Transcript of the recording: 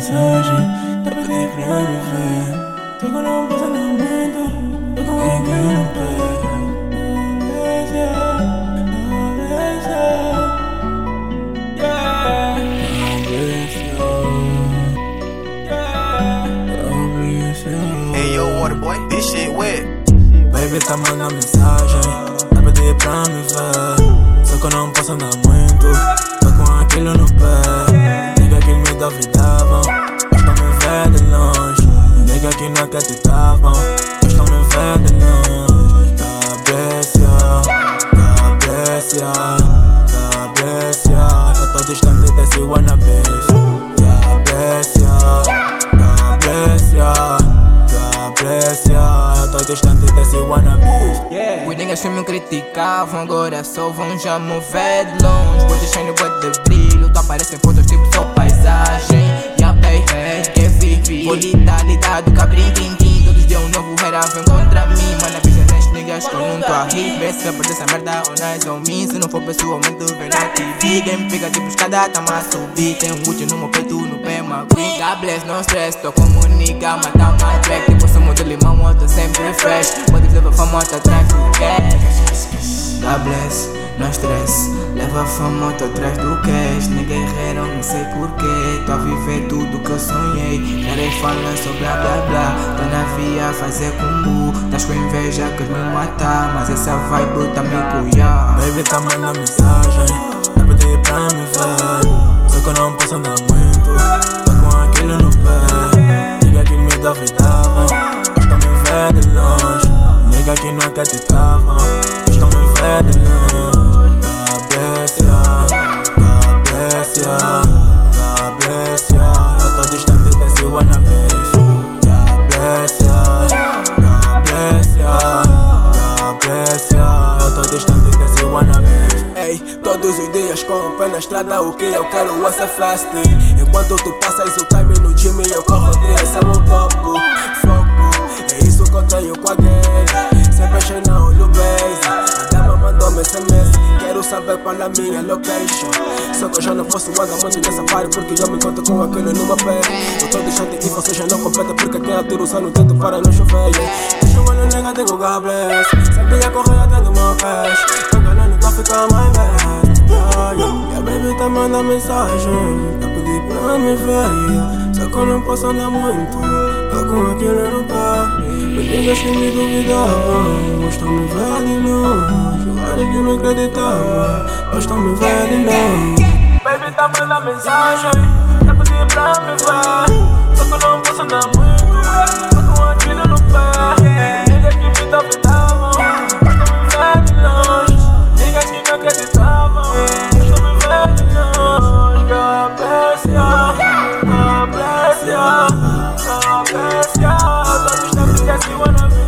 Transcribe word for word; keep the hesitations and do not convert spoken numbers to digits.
mensagem, tá pedindo pra me ver. Só que eu não posso andar muito, tô com alguém que não pega. Hey yo, Waterboy, this shit wet. Baby tá mandando mensagem, tá pedindo pra me ver. Só que eu não posso andar muito, tô com aquilo no pé. Nigga que me duvidavam, gostam me ver de longe. Nigga que não acreditavam, gostam me ver de longe. Cabeça, cabeça, cabeça, eu tô distante desse wannabes. Cabeça, cabeça, cabeça, eu tô distante desse wannabes. Yeah. Os niggas que me criticavam, agora só vão já mover de longe. Vou deixando bué de brilho, tu aparece em fotos tipo só paisagem. Yeah, baby, que vivi, vou lidar, lidar do cabrinho, tim-tim. Todos dias um novo hater vem contra mim. Mano, a bicha nestes niggas que eu não tô a rir. Vê se vai perder essa merda ou nice ou me. Se não for pessoalmente, vem na T V. Game fica tipo escada, tá mais subir. Tem um Gucci no meu peito, no pé, McQueen. God bless, no stress, tô como nigga, mata uma track. Tipo sumo de limão, eu tô sempre fresh. Modos leva fama, tô atrás do cash. God bless, no stress, leva fama, tô atrás do cash. Ninguém guerreiro, não sei porquê. Tô a viver tudo que eu sonhei. Querem falar sobre blá blá blá. Tô na via fazer combo. Tás com inveja, quer me matar, mas essa vibe tá me cuiar. Baby tá mandando mensagem, tá pedindo pra me ver. Só que eu não posso andar muito, tô com aquilo no pé. Nigga que me duvidavam, gostam me ver de longe. Nigga que não acreditavam, gostam me ver de longe. Cabeça, cabeça, cabeça, eu tô distante desse wannabes. Cabeça, cabeça, cabeça, eu tô distante desse wannabes. Ei, todos os dias com o pé na estrada, o que eu quero é ser fast. Enquanto tu passas o time no gym, eu corro desse é o topo. Foco, é isso que eu tenho com a gang. Sempre achei na olho base. A dama mandou-me S M S, quero saber qual é a minha location. Só que eu já não posso andar muito nessa party, porque eu me encontro com aquilo numa pé. Eu tô distante e você já não completa, porque quem atira só no teto para não chover. Deixa o olho nega, digo God bless. Sempre ia correr atrás do meu cash. Tô ganhando pra ficar mais best. Yeah, yeah. E a baby tá mandando mensagem, tá pedindo pra me ver. Só que eu não posso andar muito, tô com aquilo no pé. Os niggas que me duvidavam, gostam me ver de longe. Vários que não acreditavam, gostam me ver de longe. Baby tá mandando mensagem, tá pedindo pra me ver. Só que eu não posso andar muito, tô com aquilo no pé. Niggas que me duvidavam, gostam me ver de longe. Niggas que não acreditavam, gostam me ver de longe. Cabeça, cabeça, cabeça, tô distante desse wannabes.